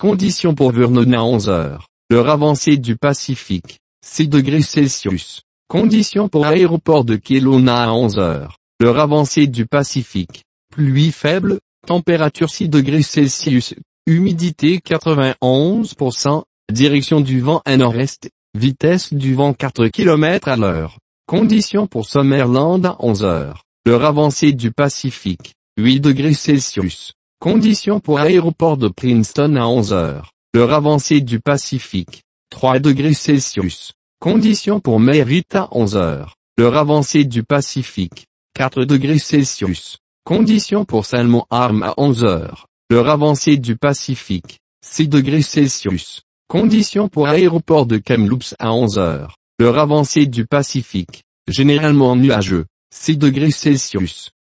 Conditions pour Vernon à 11 heures. L'heure avancée du Pacifique. 6 degrés Celsius. Conditions pour aéroport de Kelowna à 11 heures. L'heure avancée du Pacifique. Pluie faible, température 6 degrés Celsius, humidité 91%, direction du vent à nord-est, vitesse du vent 4 km à l'heure. Conditions pour Summerland à 11 heures. L'heure avancée du Pacifique. 8 degrés Celsius. Conditions pour aéroport de Princeton à 11 heures. L'heure avancée du Pacifique. 3 degrés Celsius. Conditions pour Merritt à 11 heures. L'heure avancée du Pacifique. 4 degrés Celsius. Conditions pour Salmon Arm à 11 heures. L'heure avancée du Pacifique. 6 degrés Celsius. Conditions pour aéroport de Kamloops à 11 heures. L'heure avancée du Pacifique. Généralement nuageux. 6 degrés Celsius.